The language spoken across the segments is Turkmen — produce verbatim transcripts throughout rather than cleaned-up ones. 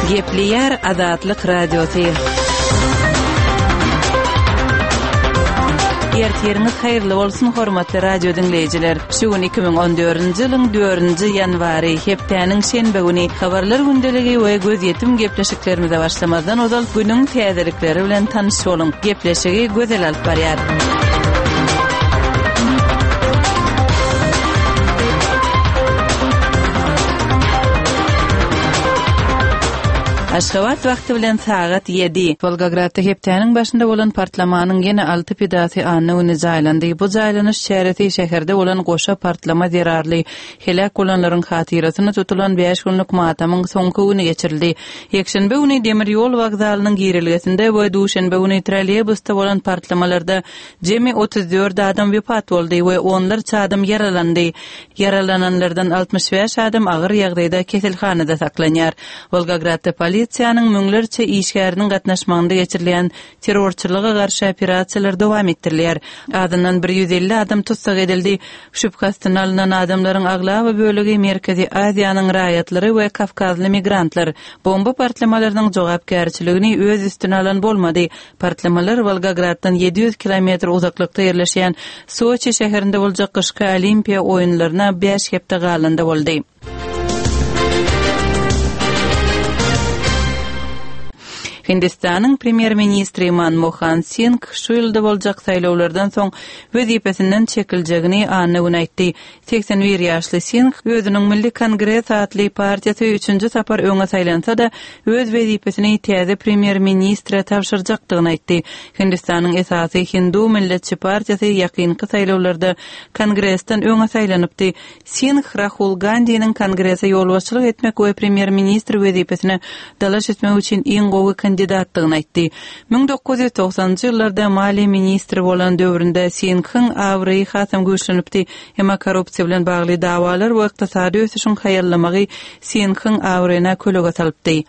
Gepleyer Azatlyk Radiosu. Ertiriniz hayırlı bolsun hormatly radio dinleyijiler. Şu iki bin on dördünji ýylyň dördünji ýanwary hepdeniň şenbe güni habarlar gündeligi we göz ýetim gepleşiklerimize başlamazdan ozal günüň täzelikleri bilen tanyş bolun. Gepleşigi gözel alyp barýar. Aşgabat wagty bilen sagat yedi. Volgogradda hepdeniň başynda bolan partlamanyň ýene alty pidasy anyny jaýlandy. Bu jaýlanyş şähereti şäherde bolan goşa partlama zerarly helak bolanlaryň hatirasyny tutulan beş günlük matamyň soňky güni geçirildi. Ýekşenbe güni demir ýol wagzalynyň girilgesinde we duşenbe güni trolleybusda bolan partlamalarda jemi otuz dört adam wepat boldy we onlarça adam yaralandy. Yaralananlardan altmış beş adam agyr ýagdaýda keselhanada saklanýar. Volgogradda Polisiýanyň müňlerçe işgäriniň gatnaşmagynda geçirilen terrorçylyga garşy operasiýalar dowam etdirilýär. Adından bir yüz elli adam tutsak edildi. Şüphasyna alynan adamlaryň aglaby bölegi Merkezi Aziýanyň raýatlary we Kafkazly migrantlar. Bomba partlamalarynyň jogapkärçiligini öz üstüne alan bolmady. Partlamalar Volgograddan yedi yüz kilometr uzaklykda ýerleşýän Soçi şäherinde boljak kışky Olimpiýa oýunlaryna beş hepde galanda boldy. Hindistanyň premier ministri Manmohan Singh şu ýylda boljak saýlawlardan soň wezipesinden çekiljegini anyk aýtdy. seksen bir ýaşly Singh özüniň Milli Kongres atly partiýasy üçünji sapar öňe saýlansa da öz wezipesini täze premier ministre tapşyrjakdygyny aýtdy. Hindistanyň esasy Hindu milletçi partiýasy ýakynky saýlawlarda Kongresden öňe saýlanypdy. Singh Rahul Gandhi'niň Kongrese ýolbaşçylyk etmek we premier ministr wezipesine dalaş etmek üçin iň gowy kandidatlygyny aýtdy. bin dokuz yüz doksanjy ýyllarda mali ministri bolan döwründe Singh'yň awry hasam güýçlenipdi. Hema korrupsiýa bilen bagly dawalar we ykdysady ösüşiň haýallamagy Singh'yň awryna kölega salypdy.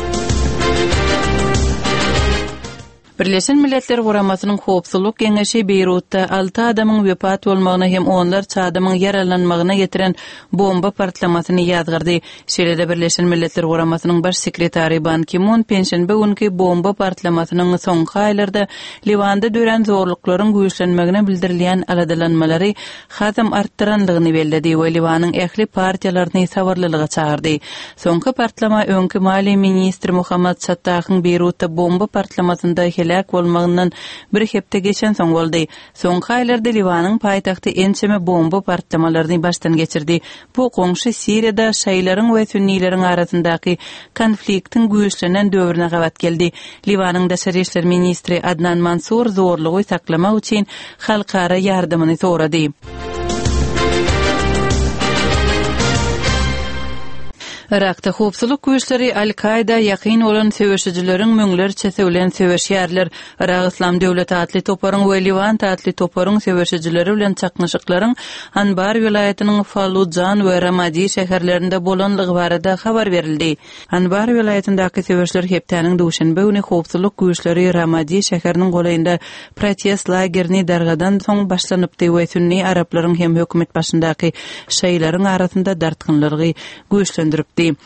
Birleşen Milletler Guramasynyň Howpsuzlyk Geňeşi Beýrutda altı adamyň wepat bolmagyna hem onlarça adamyň yaralanmagyna getiren bomba partlamasyny ýazgyrdy. Şeýle Birleşen Milletler Guramasynyň baş sekretary Ban Ki-moon penşenbe günki bomba partlamasynyň soňky aýlarda Liwanda dören zorluklaryň güýçlenmegine bildirilýän aladalanmalary hasam artdyranlygyny belledi we Liwanyň ähli partiýalaryny sabarlylyga çağırdy. Soňky partlama öňki mali ministri Muhammad Sattahyň Beýrutda bomba partlamasynda helak bolmagyndan bir hepde geçen soň boldy. Soňky aýlarda Liwanyň paýtagty ençeme bomba partlamalaryny baştan geçirdi. Bu goňşy Siriýada şaýlaryň we sünniýleriň arasyndaky konfliktiň güýçlenen döwrüne gabat geldi. Liwanyň daşary işler ministri Adnan Mansur zorlugy saklamak üçin halkara ýardymyny sorady. Irakda howpsuzlyk güýçleri Al-Qaida ýakyn bolan söwüşçileriň müňlerçe söwlen söwüşýärler. Irak Islam Döwleti atly toparyň we Liwan atly toparyň söwüşçileri bilen çaknyşyklaryň Anbar vilayatynyň Fallujan we Ramadi şäherlerinde bolanlygy barada habar berildi. Anbar vilayatyndaky söwüşler hepdeniň duşenbe güni howpsuzlyk güýçleri Ramadi şäheriniň golaýynda protest lagerini dargadan soň başlanypdy we sünni araplaryň hem hökümet başyndaky şaýlaryň arasynda dartgynlygy güýçlendirip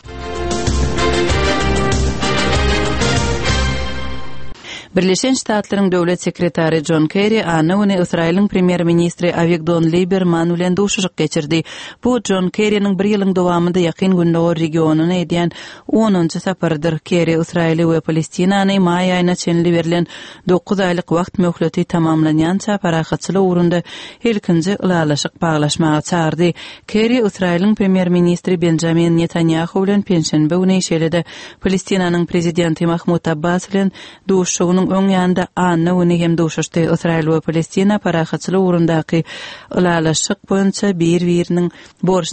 Birleşen Ştatlaryň döwlet sekretary John Kerry anyny Israýlyň premier ministri Avigdor Lieberman bilen duşuşyk geçirdi. Bu John Kerry'niň bir ýylyň dowamında ýakyn gündäki regionuny edýän onunçy sapardyr. Kerry Israýly we Palestinany maý aýyna çenli berilen dokuz aýlyk wagt möhleti tamamlanýança parahatçylyk urunda ilkinji ulalaşyk baglaşmaga çağırdy. Kerry Israýlyň premier ministri Benjamin Netanyahu bilen penşenbe güni şeýlede Palestinanyň prezidenti Mahmud Abbas bilen duşuşygyny öň ýanda anna güni hem duşuşdy. Israýl we Palestina parahatçylyk urundaky ulalaşyk boýunça bir-biriniň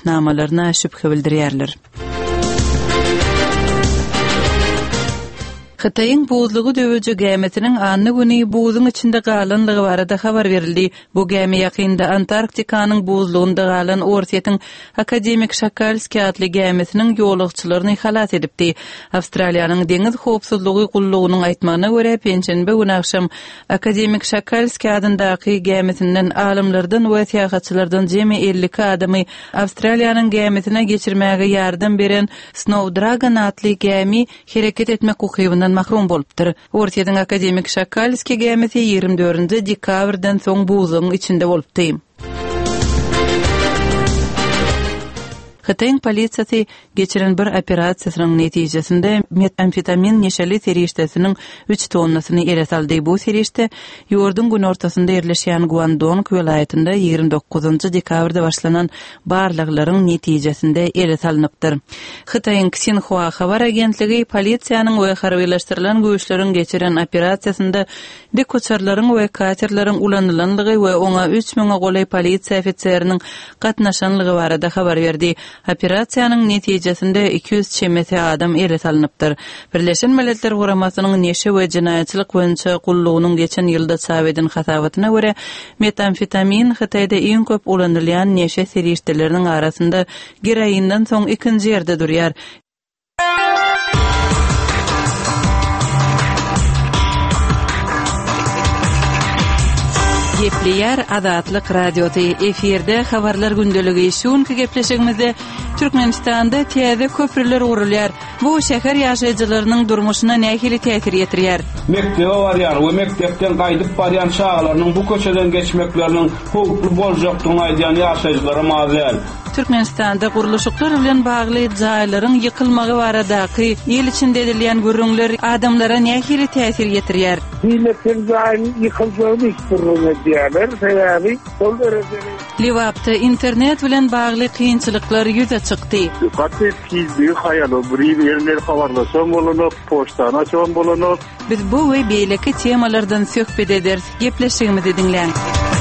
borçnamalaryna şüphe bildirýärler. Xitayın buzluğu dövücü gəmisinin anı günü buzun içinde qalanlığı barada habar verildi. Bu gəmi yakında Antarktikanın buzluğunda qalan Ortiyetin Akademik Shakalski adlı gəmisinin yolugçılarını halat edipdi. Avstraliyanın deniz hopsuzluğu qulluğunun aytmağına göre penşenbe günü akşam Akademik Shakalski adındaki gəmisinden alimlerden ve tiyahatçılardan jemi elli adamı Avstraliyanın gəmisine geçirmeye yardım beren Snow Dragon adlı gəmi hareket etmek hukukundan mahrum bolupdyr. Ortiyetin Akademik Shakalski gəmisi ýigirme dördünji dekabrdan soň buzluğun içinde bolupdy. Xitayň polisiýasy geçiren bir operasiýasynyň netijesinde metamfetamin neşeli serişdesiniň üç tonnasyny ele saldy. Bu serişde ýurdun gün ortasynda ýerleşýän Guangdong welaýatynda ýigirme dokuzunji dekabrda başlanan barlyklaryň netijesinde ele salınıpdyr. Xitayň Xinhua habar agentligi polisiýanyň we harbylaşdyrylan güýçleriň geçiren operasiýasynda dekoçarlaryň we katerlaryň ulanýanlygy we oňa üç miňe golay polisiýa ofitseriniň gatnaşanlygy barada habar berdi. Operasiýanyň netijesinde iki yüz çemete adam ele salınıpdyr. Birleşen Milletler Guramasynyň neşe we jinaýatçylyk boýunça gullugynyň geçen ýylda çabedin hatawatyna görä metamfetamin Xitayda iň köp ulanylýan neşe serişdeleriniň arasynda geroindan soň ikinji ýerde durýar. Gepleýär Adatlyk radioda efirde habarlar gündeligi şuňky gepleşigimizde Türkmenistanda täze köprüler gurulýar. Bu şäher ýaşaýjylarynyň durmuşyna nähili täsir ýetirýär. Mektebe barýar we mektepden gaýdyp barýan şagalarynyň bu köçeden geçmekleriniň howply boljakdygyny aýdýan ýaşaýjylara mazel. Türkmenistanda guruluşyklar bilen bagly jaýlaryň ýykylmagy baradaky ýyl içinde edilýän görüňler adamlara nähili täsir ýetirýär. Hilletin jaýyny ýykyljagyny isturýar diýerler, sebäbi ol derejede. Liwapda internet bilen bagly kynçylyklar ýüze çykdy. Gatly fiziği haýaly bir ýerler habarlaşan bolanok, poçtany açan bolanok. Biz bu we beýleki temalardan söhbet ederiz. Gepleşigimizi dinleň.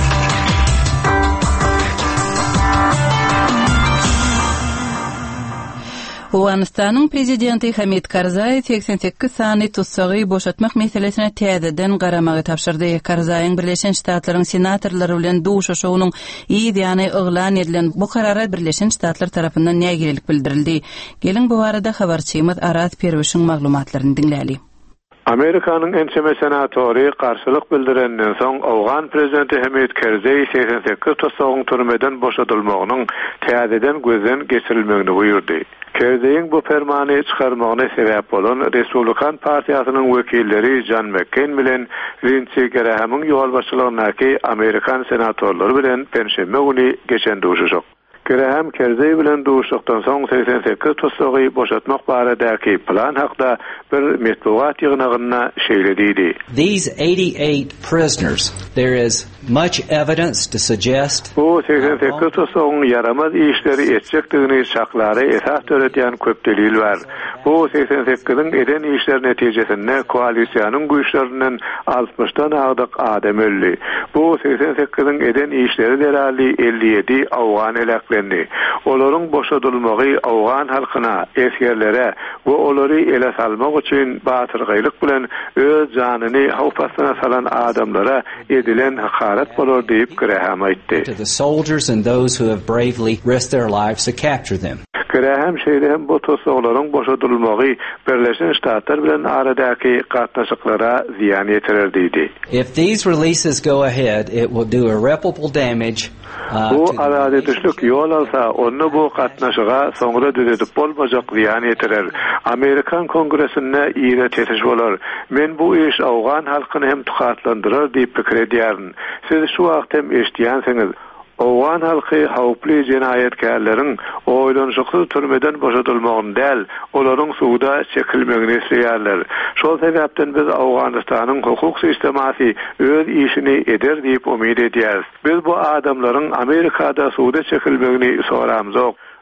Awganistanyň prezidenti Hamid Karzai seksen sekiz sany tutsagy boşatmak meselesine täzeden garamagy tapşyrdy. Karzaýyň Birleşen Ştatlaryň senatorlary bilen duşuşugynyň ýa-ni yglan edilen bu karara Birleşen Ştatlar tarapyndan nägilik bildirildi. Gelin bu barada habarçymyz Arat Perwişiň maglumatlaryny dinläli. Amerikanyň ençeme senatory garşylyk bildirenden soň Awgan prezidenti Hamid Karzai seksen sekiz tutsagyň türmeden boşatylmagynyň täzeden gözden geçirilmegini buyurdy. Karzaiň bu fermany çykarmagyna sebäp bolan Respublikan partiýasynyň wekilleri John McCain bilen Lindsey Graham'yň ýol başçylygynaky Amerikan senatorlary bilen penşenbe güni geçen duşuşok. Graham Karzai bilen duşuşykdan soň seksen sekiz tutsagy boşatmak baradaky plan hakda bir metbuat ýygynagyna şeýlediydi. These eighty-eight prisoners, there is much evidence to suggest bu seksen sekiz tutsagyň yaramaz işleri etjekdigini şaklary esas töretýän köp delil bar. Bu seksen sekiziň eden işler netijesinde koalisiýanyň güýçlerinden altmışdan agdyk adam öldi. Bu seksen sekiziň eden işleri derali elli ýedi Awgan eleklendi. Olaryň boşadylmagy Awgan halkyna, eskerlere we olary ele salmak üçin batyrgylyk bilen öz janyny hawpasyna salan adamlara edilen hakaret bolar diýip Graham aýtdy. To the soldiers and those who have bravely risked their lives to capture them. Graham şeýle bu tosoklaryň boşadylmagy Birleşen Ştatlar bilen aradaky gatnaşyklara ziýan ýetirer diýdi. If these releases go ahead, it will do irreparable damage. Uh, bu arada düşlük yol alsa, onu bu gatnaşyga soňra düzedip bolmajak ziýan ýetirer. Amerikan Kongresinde ýere teşeş bolar. Men bu iş Awgan halkyny hem tuhatlandyrar diýip pikir edýärin. Siz şu wagt hem eşdiýänsiňiz. Awgan halky hawply jinayetkarlaryň oýlanşykly türmeden boşatylmagyny däl, olaryň suwda çekilmegini isleýärler. Şol sebäpden biz Awganistanyň hukuk sistemasy öz işini eder diýip umyt edýäris. Biz bu adamlaryň Amerikada suwda çekilmegini soramyzok.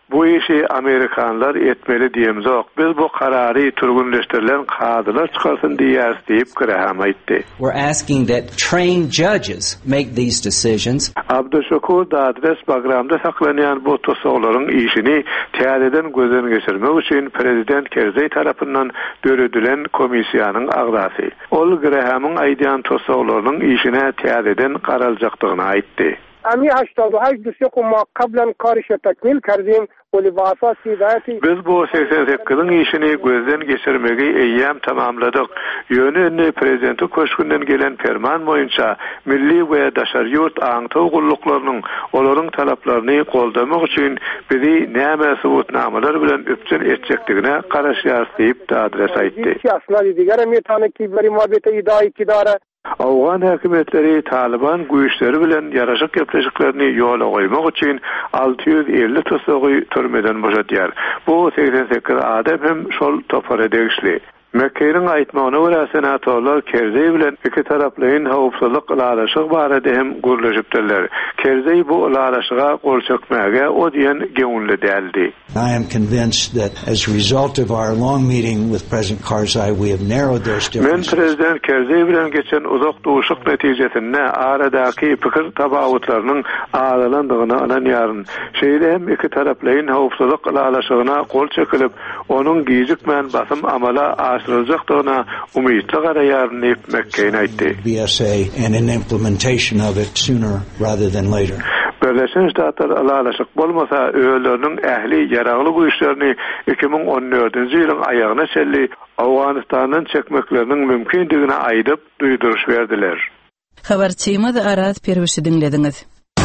Bu işi Amerikanlar etmeli diyemzok. Biz bu kararı turgunleştirilen kadılar çıkarsın diýäs diýip Graham aýtdy. We're asking that trained judges make these decisions. Abdüşşekur Dadres bagramda saklanan bu tosoglaryň işini täzeden gözden geçirmek üçin Prezident Kerzey tarapyndan döredilen komisiýanyň agdasy. Ol Graham'ın aýdýan tosoglaryň işine täzeden garaljakdygyny aýtdy. أمي هشتاد و هشت دسیق ما قبلا کارش تکمیل کردیم و لباسا سیدایتی Biz bu seksen sekiziň işini gözden geçirmegi eýýäm tamamladyk. Ýöne prezidenti köşkünden gelen ferman boýunça milli we daşary ýurt aňtaw gulluklarının olaryň talaplaryny goldamak üçin bizi näme subutnamalar bilen öpçün etjekdigine garaşýar diýip adres aýtdy. Siyasatçı diğer emitany ki bari muhabbete idai ikidara Awgan hökümetleri Taliban güýçleri bilen ýaraşyk gepleşiklerini ýola goýmak üçin alty ýüz elli tosagy türmeden boşatýar. Bu seksen sekiz adam hem şol topara degişli. Mekke'nin aýtmagyna görä senatorlar Kerzey bilen iki taraplyň howpsuzlyk ýalaşygy barada hem gürleşipdirler. Kerzey bu ýalaşyga gol çekmäge o diýen geňünli däldi. I am convinced that as a result of our long meeting with President Karzai, we have narrowed those differences. Men Prezident Kerzey bilen geçen uzak duşuk netijesinde aradaky pikir tabawutlarynyň aýlandygyny ananýaryn. Şeýle hem iki taraplyň howpsuzlyk ýalaşygyna gol çekilip, onuň giýjikmän basym amala aşyryljakdygyna umytly garaýaryn etmekkeýini aýtdy. B S A and an implementation of it sooner rather than later. Birleşen Ştatlar alalaşyk bolmasa öýleriniň ähli ýaragly güýçlerini iki min on dördünji ýylyň aýagyna çelli Awganystandan çekmekleriniň mümkindigine aýdyp duýduruş berdiler. Habarçymyz Arat Perwişi dinlediňiz.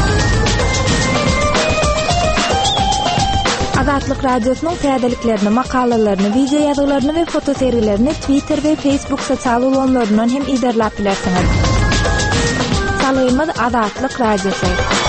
Azatlyk radiosynyň täzeliklerini, makalalaryny, video ýazgalaryny we foto seriýlerini Twitter we Facebook sosial ulanlaryndan hem izlerläp bilersiňiz. Salaýymyz Azatlyk radiosy.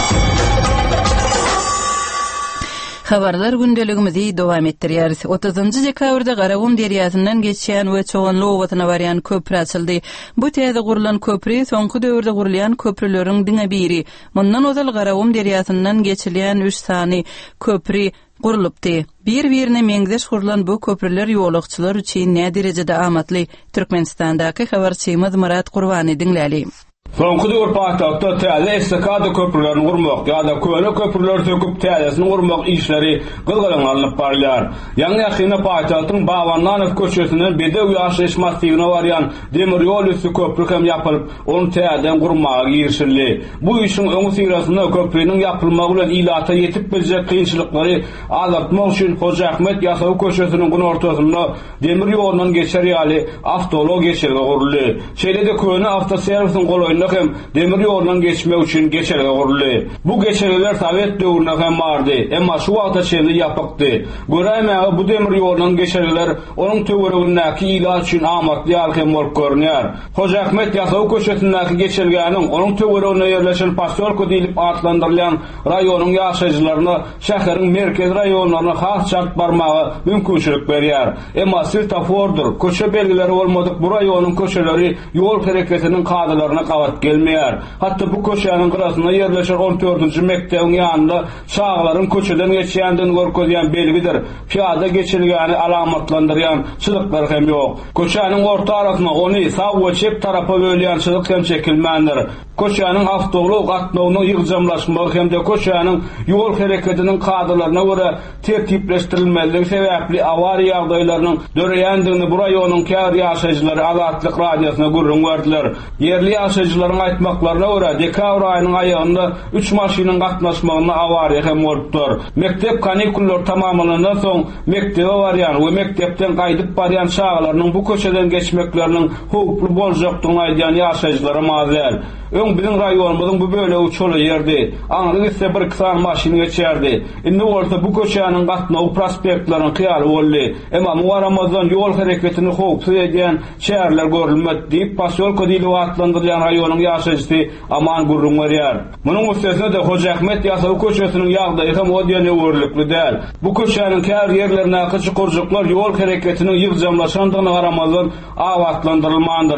Habarlar gündeligimizi dowam etdirýäris. otuzynjy dekabrda Garawum deriýasynyň geçýän we çoğunly owatyna barýan köprü açyldy. Bu täze gurulan köprü soňky döwürde gurulýan köprüleriň diňe biri. Mundan ozal Garawum deriýasynyň geçilýän üç sany köprü gurulupdy. Bir-birine meňzeş gurulan bu köprüler ýolagçylar üçin näme derejede amatly? Türkmenistandaky habarçymyz Murat Gurbany dinläli. Soňky döwür paýtagtda täze estakada köprülerini gurmak ýa-da köle köprüler söküp täzesini gurmak işleri gylgylyň alınıp barýar. Ýa-ni ýakyna paýtagtyň Bawanlanyk köçesinden Bedew ýaşaýyş massywyna barýan demir ýol üstü köprü hem ýapylyp, onu täzeden gurmagy girişildi. Bu işin öňü syrasynda köprüniň ýapylmagy bilen ilata ýetip biljek kynçylyklary azaltmak üçin Hoca Ahmet ýasaw köçesiniň gün ortasynda demir ýolundan geçer ýaly awtolog geçerge guruldy. Şeýle-de köne awtoserwisiň golaýyny hem demir ýolundan geçmek üçin geçerge guruldy. Bu geçergeler Sowet döwründe hem bardy, emma şu wagtda çenli ýapykdy. Görämäge bu demir ýolundan geçergeler onuň töweregindäki ilaç üçin amatly ýalky bolup görünýär. Hoca Ahmet ýasaw köçesindäki geçergäniň onuň töweregine ýerleşen pasolka diýilip atlandyrylýan raýonyň ýaşaýjylaryna şäheriň merkez raýonlaryna has çart barmagy mümkinçilik berýär. Emma sirtafordur, köçe belgileri bolmadyk bu raýonyň köçeleri ýol hereketiniň kadalarına gawat gelmeýär. Hatda bu köçäniň gyrasynda ýerleşen on dördünji mekdebiň ýanynda çağlaryň köçeden geçýänden görkezýän belgidir. Piýada geçilgäni alamatlandyrýan çyzyklar hem ýok. Köçäniň orta arasyna ony sag we çep tarapa bölýän çyzyk hem çekilmändir. Köçäniň awtolog gatnawynyň ýygjamlaşmagy hem de köçäniň ýol hereketiniň kadalaryna görä tertipleşdirilmeligi sebäpli awariýa ýagdaýlarynyň döreýändigini bu raýonyň kär ýaşaýjylary Azatlyk radiosyna gurrun berdiler. Yerli ýaşaýjylaryň aýtmaklaryna görä dekabr aýynyň aýagynda üç maşynyň gatnaşmagyna awariýa hem bolupdyr. Mektep kanikullar tamamlanandan soň mektebe barýan we mektepden gaýdyp barýan çağlarynyň bu köçeden geçmekleriniň howply boljakdygyny aýdýan ýaşaýjylara mazel. Öň biziň raýonymyzyň bu böle uçuly ýerdi. Aňry ise bir kısan maşyny geçerdi. Indi bolsa bu köçäniň gatnaw prospektlaryny kyýaly boldy. Emma bu Ramazan ýol hereketini howpsuz edýän şäherler görülmedi diýip pasolka diýilip atlandyrylýan raýonyň ýaşaýjysy Aman gurrun berýär. Munyň üstesine de Hoca Ahmet ýasaw köçesiniň ýagdaýy hem odýany öwürlikli däl. Bu köçäniň kär ýerlerine çykurjuklar ýol hereketiniň ýygjamlaşandygyna garamazdan awatlandyrylmandyr.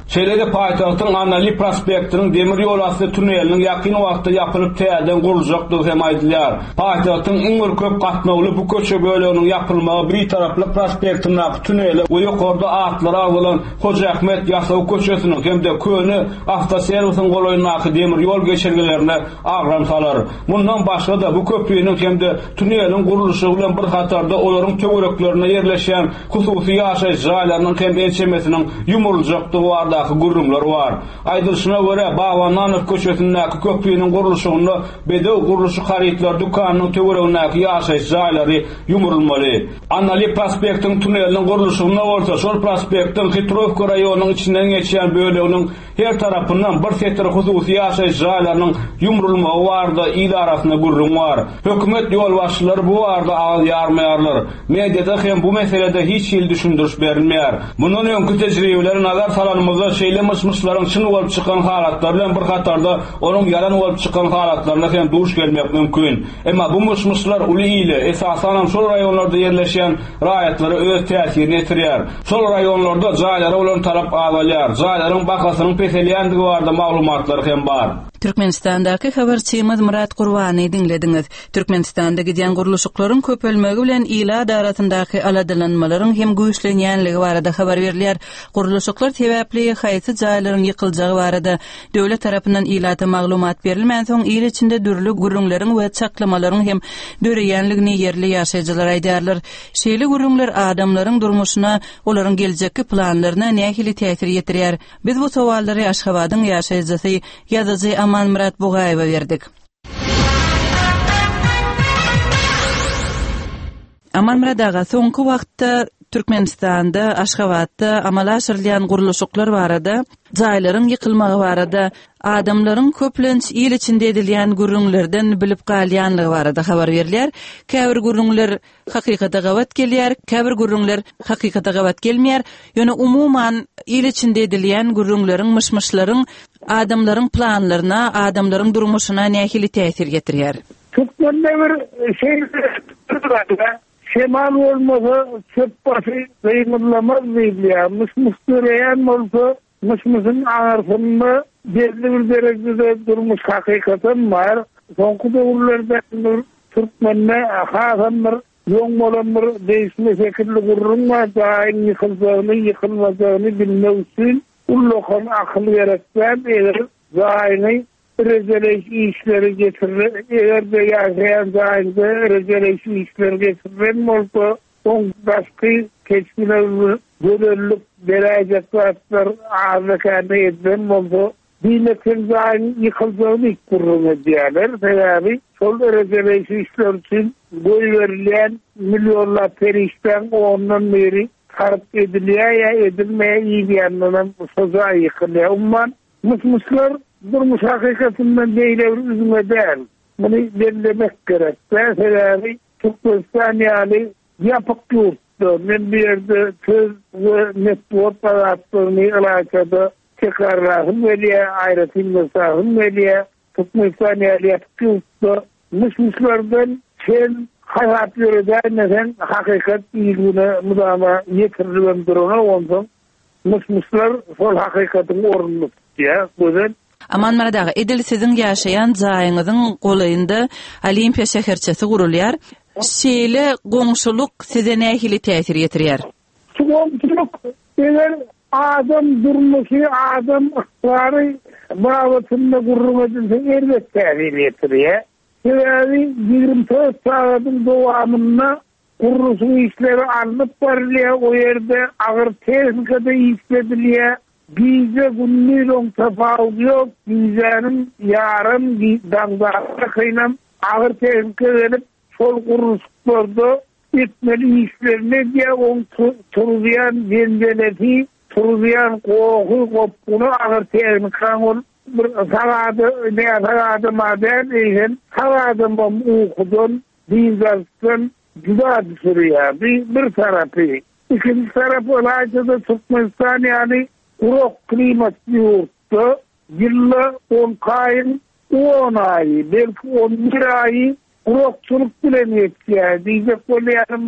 Şeýle-de paýtagtyň Anali prospektiniň demir ýol asty tuneliniň ýakyn wagtda ýapylyp täzeden guruljakdygy hem aýdylýar. Paýtagtyň iň bir köp gatnawly bu köçe böleginiň ýapylmagy bir taraply prospektiniň tuneli we ýokarda atlara bolan Hoca Ahmet ýasaw köçesiniň hemde köni awtoserwisiň golaýyndaky demir ýol geçirgilerini agram salar. Bundan başga da bu köprüniň hemde tuneliniň guruluşy bilen bir hatarda olaryň töwereklerine ýerleşen hususy ýaşaýy jaýlarynyň hem ençemesiniň ýumuruljakdygy bardaky gurrumlar bar. Aýdylyşyna görä Bawanlanyň köçesindäki köprüniň guruluşyny bedew guruluşy haritler dukanynyň töweregindäki ýaşaýy jaýlary ýumurulmaly. Anali prospektiň tuneliniň guruluşyna bolsa şol prospektiň Hitrovka raýonynyň içinden geçen böleginiň her tarapyndan bir setir hususy ýaşaýy jaýlarynyň ýumurulmagy barda il arasynda gurrum bar. Hökümet ýol başçylary bu barda aýal ýarmaýarlar. Mediada hem bu meselede hiç il düşündürüş berilmeýär. Bundan öňkü tejribeleri nazar salanmazda şeýle myşmyşlaryň çyn bolup çykan halatlar bilen bir hatarda onuň ýalan bolup çykan halatlaryna hem duş gelmek mümkin. Emma bu myşmyşlar uly ile esasan şol raýonlarda ýerleşen raýatlary öz täsirini etirýär. Şol raýonlarda jaýlara bolan talap awalýar. Jaýlaryň bakasynyň peselýändigi barada maglumatlar hem bar. Türkmenistandaky habarçymyz Murat Gurbany dinlediňiz. Türkmenistanda gidýän guruluşyklaryň köpelmegi bilen ila daratyndaky aladylanmalaryň hem güýçlenýänligi barada habar berilýär. Guruluşyklar sebäpli haýsy jaýlaryň ýykyljagy barada döwlet tarapyndan ilata maglumat berilmän soň il içinde dürli gurrunlaryň we çaklamalaryň hem döreýänligini ýerli ýaşaýjylar aýdarlar. Şeýle gurrunlar adamlaryň durmuşyna, olaryň geljekki planlaryna nähili täsir ýetirýär. Biz bu sowallary Aşgabatyň ýaşaýjysy ýazyjy Aman Murat Bugaýewa berdik. Aman Murat aga, soňky wagtda Türkmenistanda, Aşgabatda amala aşyrylýan guruluşyklar barada, jaýlaryň ýykylmagy barada, adamlaryň köplenç il içinde edilýän gurrunlardan bilip galýanlygy barada habar berilýär. Käbir gurrunlar hakykata gawat gelýär, käbir gurrunlar hakykata gawat gelmeýär. Ýöne umuman il içinde edilýän gurrunlaryň, myşmyşlaryň adamlaryň planlaryna, adamlaryň durmuşyna nähili täsir getirýär. Türkmende bir şey Şemal olmasa çöp başı zeyinlamaz diýilýär. Mysmysdyrayan bolsa, mysmysyn ağarsynda belli bir derejede durmuş hakykatan bar. Soňky döwürlerde Türkmenne hasan bir ýoň bolan bir değişme şekilli gurrun var. Daýym ýykyljagyny, ýykylmajagyny bilmek üçin ullukan akıl gerekler eger daýymy rejeleş işleri getirir. Eger de ýaşaýan daýymda rejeleş işleri getirir bolsa, soň başky keçkiler döwürlük derejatlar azakany edip bolsa, diýmekin daýym ýykyljagyny gurrun edýärler. Sebäbi şol rejeleş işler üçin goý berilýän millionlar periştan ondan beri harp edilýär ýa edilmeýär ýa-da soza ýykylýar. Umman mysmyslar durmuş hakykatyndan beýle bir üzmeden muny bellemek gerek. Sebäbi Türkmenistan ýaly ýapyk ýurtda men bir ýerde köz we network alatlaryny alakada tekrarlaryň welýär, aýratylmasaryň welýär. Türkmenistan ýaly ýapyk ýurtda mysmyslardan sen hayat ýöredäňden hakykat ýygyny mudama ýetirilýän durana ondan mysmyslar şol hakykatyň ornuny tutýar. Gözen Aman Maradaga, edil sizin ýaşaýan jaýyňyzyň golayynda Olimpiya şäherçesi gurulýar. Şeýle goňşuluk size nähili täsir ýetirýär? Goňşuluk eger adam durmuşy, adam ıhbary bagatynda gurrun edilse elbetde täsir ýetirýär. Sebäbi ýygrimi dört sagatyň dowamynda gurruşyň işleri alınıp barilýar, o ýerde agyr tehnikada işledilýär. Bize günlüğün tefavut yok, bizlerin yarın dağdarda kıynam ağır tehlike verip sol kuruluşlarda etmeli işlerine diye on turuziyan zendeleti, turuziyan koku kopunu ağır tehlike ol. Sagadı, ne sagadı maden eyken, sagadı bam ukudun, bizlerden güda düşürüyor. Bir, bir tarafı. İkinci tarafı olayca Türkmenistan yani Urok klimatlı yurtta yılla on kayın on ayı, belki on bir ayı urokçuluk bilen yetkiyor. Diyecek böyle yarın bir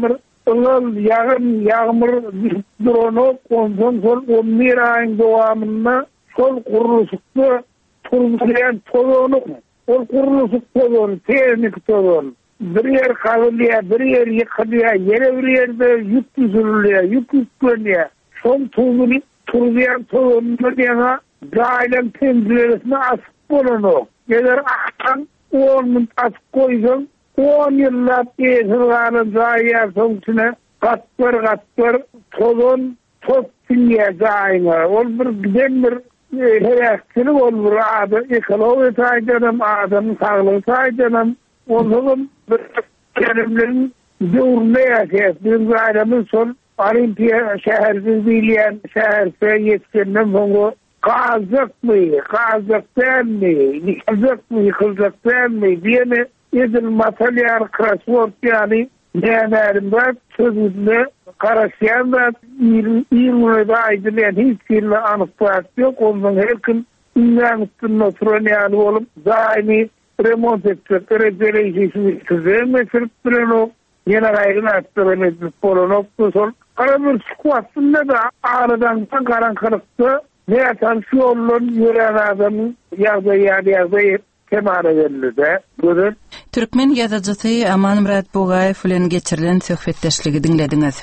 ılal yağın yağmur duronu ondan sol on bir ayın dowamında sol kuruluşukda turulayan tozonu o kuruluşuk tozonu teknik tozonu bir yer kalılıyor, bir yer yıkılıyor, yere bir yerde yük düzülüyor, yük yükleniyor. Son tuzunu turulayan tozonunu diyene dailen penceresine asıp bulunur. Eğer aktan on asıp koysan on yıllar yeşilganın zayıya sonuçuna katlar katlar tozon toz sinye zayına. Ol bir giden bir reaksiyonik olur adı. Ekoloji saydanım, adamın sağlığı saydanım. Onun kelimlerin zorunda yaşayız. Bizim ailemiz son Olimpiya şehirsiz bilen şehirse yetkenden sonra kazak mı, kazak değil mi, yıkılacak mı, yıkılacak değil mi diyene edil materyal crossword yani neyenerim var sözünde karasyan da İrmine de aydınlayan hiç kirli anıklat yok. Ondan her gün İngan üstünün oturan olup daimi remont ettik, receleyişi kızım esirip bilen o yine gayrın attırın edip bolon oktu sol. Kara bir çıkmasında da ağrıdan karanlıkta ne yatan şu yolun yüren adamın yazda yani yazda kemara verildi. Buyurun. Türkmen yazıcısı Aman Murat Boğayev bilen geçirilen söhbetleşligi dinlediniz.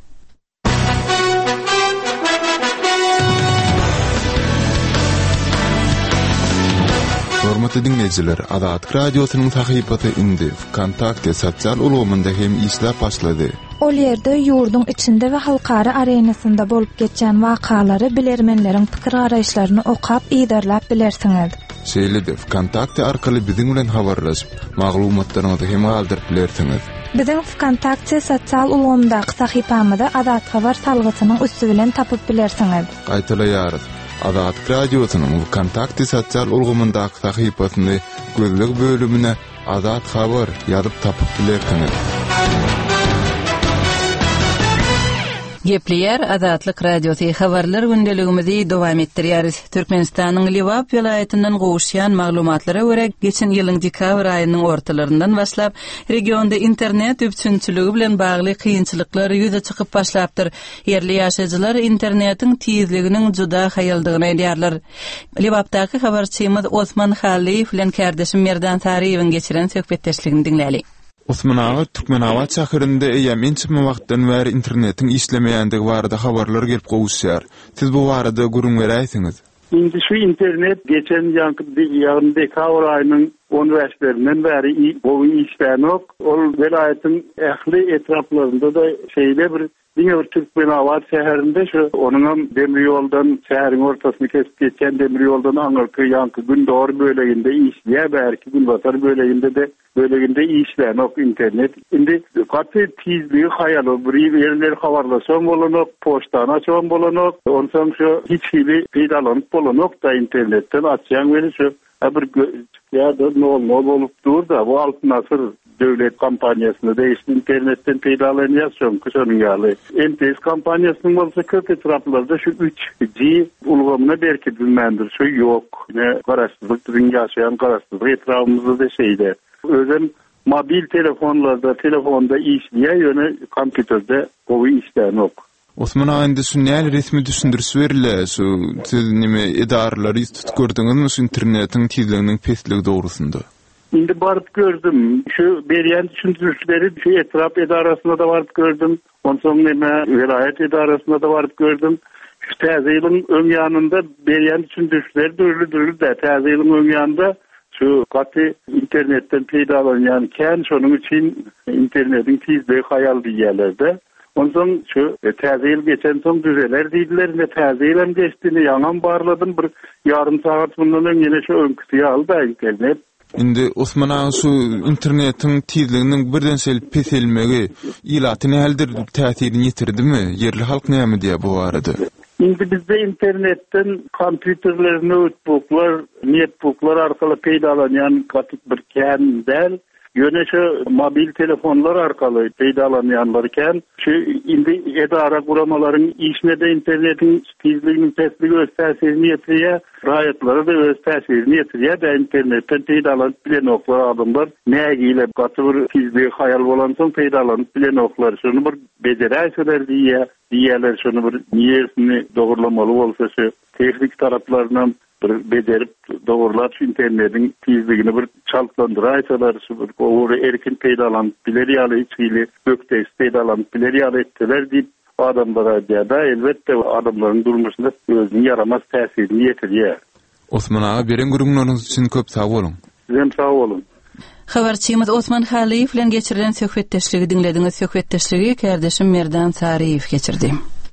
Hormatly dinleyijiler, Azad radiosynyň tahypatı indi. Kontakte sosial ulgamynda hem işläp başlady. Ol ýerde ýurdun içinde we halkara arenasynda bolup geçen wakalary bilermenleriň pikir garaýşlaryny okap iýderläp bilersiňiz. Şeýle-de Kontakte arkaly biziň bilen habarlaşyp, maglumatlaryňyzy hem galdyryp bilersiňiz. Biziň Kontakte sosial ulgamyndaky tahypamyda Azad habar salgysynyň üstü bilen tapyp bilersiňiz. Gaýtalaýarys. Azad radiosynyň Kontakte sosial ulgamyndaky tahypatyny gözleg bölümine Azad habar ýazyp tapyp bilersiňiz. Gepleyer Azatlyk radiosi habarlar gündeligimizi dowam etdirýäris. Türkmenistanyň Liwap vilayatynyň gowuşýan maglumatlara görä geçen ýylyň dekabr aýynyň ortalaryndan başlap regionda internet üpçünçüligi bilen bagly kynçylyklar ýüze çykyp başlapdyr. Yerli ýaşaýjylar internetiň tizliginiň juda haýaldygyny aýdýarlar. Liwapdaky habarçymyz Osman Haliýew bilen kardeşim Merdan Tariýewiň geçiren söhbetdeşligini dinläli. Osman ağa Türkmen ağa çakırında eýem inçime wagtdan bäri internetiň işlemeýändigi barada habarlar gelip gowuşýar. Siz bu barada görüň beräýsiňiz. Indi şu internet geçen ýağın dekabr aýynyň on beşlerinden bäri bu işlenok. Ol welaýatyň ähli etraplarynda da şeýle bir Diňe bir Türkmen ağa şäherinde şu onuň demir ýoldan şäheriň ortasyny kesip geçen demir ýoldan aňyrky ýanky gün dogry böleginde işleýär, bälki gün batar böleginde de böleginde işlenok internet. Indi gaty tizligi haýal bir ýerler habarlaşan bolanok, poçtany açan bolanok, ondan şu hiç hili peýdalanyp bolanok da internetten açýan beri şu bir ýa-da nol bolup durda bu altyn asyr döwlet kampaniýasyny değişdi internetten peýdalanýar şonky şonuň ýaly. M T S kampaniýasynyň bolsa köp etraplarda şu üç G ulgamyna berki bilmendir. Şu ýok. Ne garaşsyzlyk dünya ýaşaýan garaşsyzlyk etrafymyzda da şeýde. Özüm mobil telefonlarda, telefonda işleýär, ýöne kompýuterde bu işlenok. Osman aýynda sünnäli resmi düşündirisi berilä, şu siz nime edarlary tut gördüňizmi şu internetiň tizliginiň pestligi dogrusynda? Indi barıp gördüm. Şu berýän düşündirişleri şu etrap edarasyna da barıp gördüm. Ondan neme vilayet edarasına da barıp gördüm. Şu täze ýylyň öň ýanynda berýän düşündirişleri dürlü-dürlü de täze ýylyň öň ýanynda şu gaty internetten peýdalanýan kän şonuň üçin internetiň tizligi haýal diýerlerde. Ondan şu täze ýyl geçen soň düzeler diýdiler, ne täze ýyl geçdini ýaňam barladym bir ýarym sagat bundan öň ýene şu öňküsi ýaldy internet. Indi Osman ağa şu internetiň tizliginiň birden sel peselmegi ilatyny heldir täsirini ýitirdimi? Yerli halk näme diýär bu barada? Indi bizde internetten kompýuterler, notebooklar, netbooklar arkaly peýdalanýan gatyk bir kän däl, Yöne şu mobil telefonlar arkalı peydalamayanlarken şu indi edara kuramaların işine de internetin tezliğinin tezliği öz tesirini yetiriyor. Rayetleri de öz tesirini yetiriyor da internetten peydalanıp bilen oklar adamlar negiyle katı bir tezliği hayal olan son peydalanıp bilen oklar. Şunu bir becereyseler diye diyeler şunu bir niyesini doğrulamalı olsa şu teknik taraflarından bir becerip doğrular şu internetin tezliğini bir çalklandıraysalar şu bir oğru erkin peydalanıp bileri yalı içiyle gökteyiz peydalanıp bileri yalı ettiler deyip adamlara diye da elbette adamların durmuşunda özünü yaramaz tesirini yetiriyor. Osman ağa beren gurunlarınız için köp sağ olun. Sizem sağ olun. Habarçymyz Osman Haliyev bilen geçirilen söhbetdeşligi dinlediňiz. Söhbetdeşligi kardeşim Merdan Sariyev geçirdi.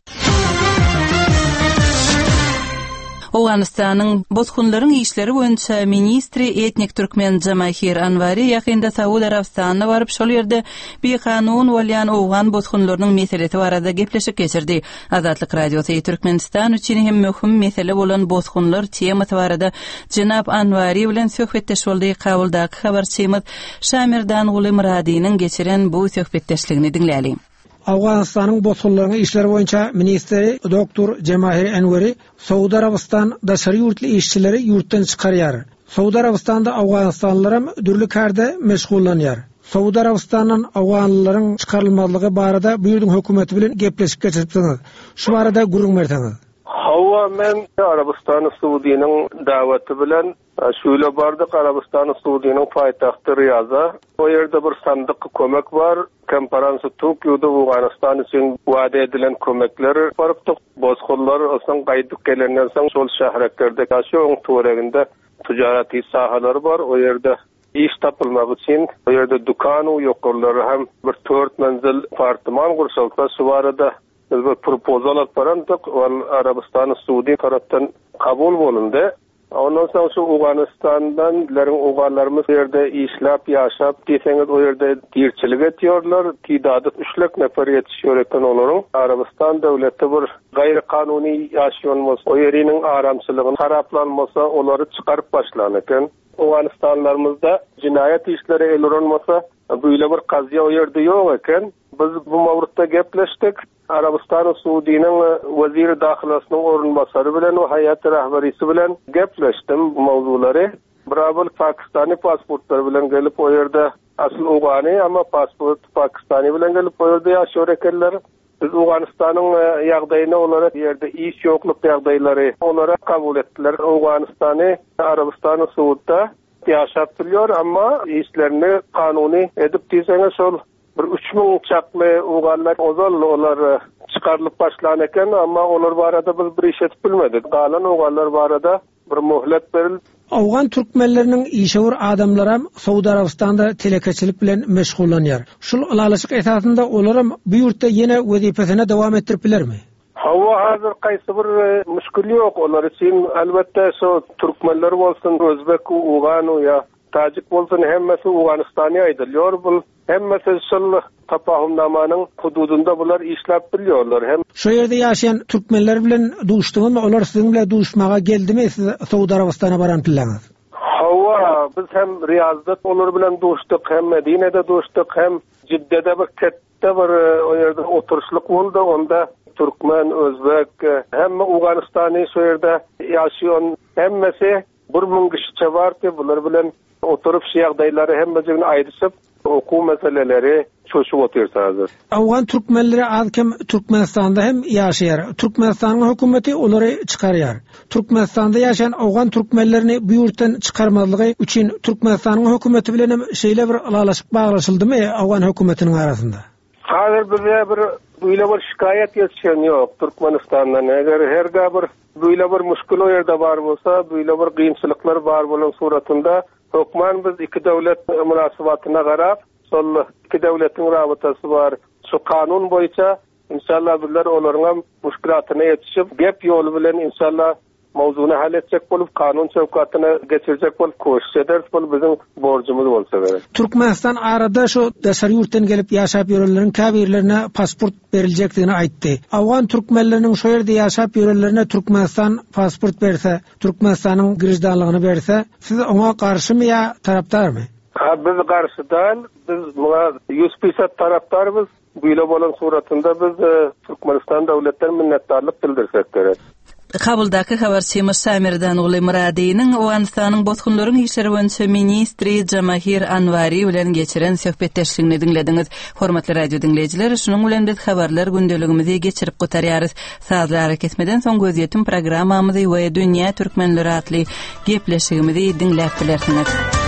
Owganistanyň bozgunlaryň işleri boýunça ministri etnik türkmen Jamahir Anwary ýakynda Saudi Arabistanyna baryp şol ýerde bir kanun bolýan owgan bozgunlarynyň meselesi barada gepleşip geçirdi. Azatlyk radiosu Türkmenistan üçin hem möhüm mesele bolan bozgunlar temasy barada Jenap Anwary bilen söhbetdeş boldy. Kabuldaky habarçymyz Şamirdan Guly Muradynyň geçiren bu söhbetdeşligini dinläli. Awganistanyň bozgunlaryň işleri boýunça ministri doktor Jamahir Anwary Saudi Arabistan daşary ýurtly işçileri ýurtdan çykarýar. Saudi Arabistanda Awganistanlylar dürli karda meşgullanýar. Saudi Arabistanyň awganlylaryň çykarylmazlygy barada bu ýurdun hökümeti bilen gepleşip geçiripsiňiz. Şu barada gurrun berseňiz. Hawa men Arabistan Suudiýanyň dawaty bilen şöyle bardyk. Arabistan Suudiýanyň paýtagty Riyada. O ýerde bir sandyk kömek bar. Konferansa Tokyo'da Awganistan üçin wada edilen kömekler barypdyk. Bozgunlar asan gaýdyp gelenden soň şol şäherlerde ýaşaýan töwereginde tujaraty sahalary bar. O ýerde iş tapylmak üçin o ýerde dukan we ýokurlary hem bir dört menzil apartman gurşalsa şu barada bir propozal atparandyk. Ol Arabistan Suudi tarapdan kabul bolundy. Ondan soň şu Awganistandan bilen oğallarymyz ýerde işläp ýaşap diýseňiz o ýerde dirçilik etýärler. Tidady üç lek nefer ýetişýär eken olaryň Arabistan döwleti bir gaýry kanuny ýaşaýanmasa, o ýeriniň aramçylygyny haraplanmasa olary çykaryp başlan eken. Awganistanlarymyzda jinaýat işleri elrenmasa, böyle bir qazya o ýerde ýok eken. Biz bu mawrutda gepleşdik. Arabistan Suudiýanyň weziri dahylasynyň orunbasary bilen we haýat rahbarysy bilen gepleşdim bu mawzulary. Biravul Pakistany pasportlar bilen gelip o ýerde asl owgany ama pasport Pakistany bilen gelip o ýerde ýaşaýar ekenler. Biz Awganistanyň ýagdaýyna olara ýerde iş ýokluk ýagdaýlary olara kabul etdiler. Awganistany Arabistan Suudda ýaşap bilýär ama işlerini kanuny edip diýseňiz şol bir üç bin çaklı uğallar ozal olar çıkarılıp başlan eken ama onlar barada biz bir iş etip bilmedik. Galan uğallar barada bir muhlet beril. Awgan türkmenleriniň işewir adamlara Saudi Arabistanda telekeçilik bilen meşgullanýar. Şol alalyşyk esasında olaram bu ýurtda ýene wezipesine dowam etdirip bilermi? Hawa hazır gaýsy bir müşkil ýok. Olar üçin albatta şu türkmenler bolsun, özbek, uğan ýa Tajik bolsun hemmesi Awganistanyň aýdylýar. Bu hemmesi şol tapahumnamanyň hududunda bular işläp bilýärler. Hem şu ýerde ýaşaýan türkmenler bilen duşdyňyzmy, olar siziň bilen duşmaga geldimi siz Saudi Arabistana baran pillaňyz? Hawa biz hem Riyazda olar bilen duşdyk, hem Medine'de duşdyk, hem Cidde'de bir ketde bir o ýerde oturuşlyk boldy. Onda türkmen, özbek, hemme Awganistany şu ýerde ýaşaýan hemmesi bir ming kişi bardy. Bular bilen oturup şu ýagdaýlary hemmesini aýdyşyp okuw meseleleri çöşüp oturýar. Awgan türkmenleri azkem Türkmenistanda hem ýaşaýar. Türkmenistanyň hökümeti olary çykarýar. Türkmenistanda ýaşaýan awgan türkmenlerini bu ýurtdan çykarmazlygy üçin Türkmenistanyň hökümeti bilen şeýle bir alalaşyk baglaşyldymy awgan hökümetiniň arasynda? Hazır bizde bir böyle bir şikayet ýetişen ýok Türkmenistandan. Eger herga bir böyle bir müşkil o ýerde bar bolsa, böyle bir gynçylyklar bar bolan suratynda hokman biz iki döwlet munasabatyna garap, şol iki döwletiň rabatasy bar. Şu kanun boýunça inşallah bizler olaryň müşkilatyna ýetişip, gep ýoly bilen inşallah mawzuny hal etjek bolup, kanun çöwkatyna geçirjek bolup koşuş ederiz. Bu biziň borjumuz bolsa gerek. Türkmenistan arada şu daşary ýurtdan gelip ýaşap ýörenleriň käbirlerine pasport beriljakdygyny aýtdy. Awgan türkmenleriniň şu ýerde ýaşap ýörenlerine Türkmenistan pasport berse, Türkmenistanyň girişdanlygyny berse, siz oňa garşymy ýa tarapdarmy? Ha biz karşıdan biz buna yüz faiz taraftarız. Böyle bolan suratında biz Türkmenistan devletlerine minnettarlık bildirsek gerek. Kabuldaky habarçymyş Samirdan Uly Muradiýnyň Awganystanyň botgunlaryň işleri boýunça ministri Jamahir Anwary bilen geçiren söhbetdeşligini dinlediňiz. Hormatly radio dinleýijiler, şunuň bilen biz habarlar gündeligimizi geçirip gotarýarys. Sazlary kesmeden soň gözýetim programmamyzy we dünýä türkmenleri atly gepleşigimizi dinläp bilersiňiz.